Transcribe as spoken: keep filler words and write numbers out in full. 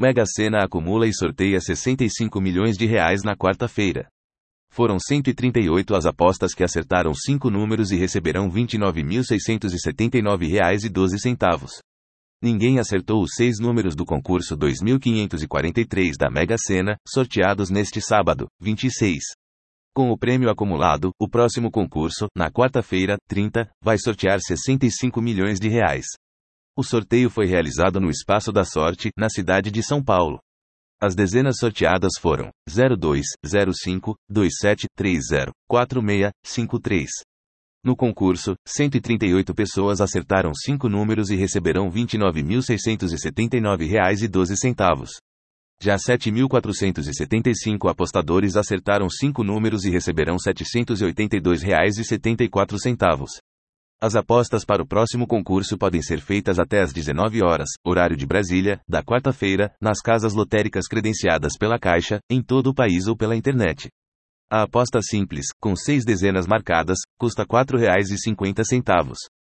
Mega Sena acumula e sorteia sessenta e cinco milhões de reais na quarta-feira. Foram cento e trinta e oito as apostas que acertaram cinco números e receberão vinte e nove mil seiscentos e setenta e nove reais e doze centavos. Ninguém acertou os seis números do concurso dois mil quinhentos e quarenta e três da Mega Sena, sorteados neste sábado, vinte e seis. Com o prêmio acumulado, o próximo concurso, na quarta-feira, trinta, vai sortear sessenta e cinco milhões de reais. O sorteio foi realizado no Espaço da Sorte, na cidade de São Paulo. As dezenas sorteadas foram zero dois, zero cinco, dois sete, três zero, quatro seis, cinco três. No concurso, cento e trinta e oito pessoas acertaram cinco números e receberão vinte e nove mil seiscentos e setenta e nove reais e doze centavos. Já sete mil quatrocentos e setenta e cinco apostadores acertaram cinco números e receberão setecentos e oitenta e dois reais e setenta e quatro centavos. As apostas para o próximo concurso podem ser feitas até às dezenove horas, horário de Brasília, da quarta-feira, nas casas lotéricas credenciadas pela Caixa, em todo o país ou pela internet. A aposta simples, com seis dezenas marcadas, custa quatro reais e cinquenta centavos.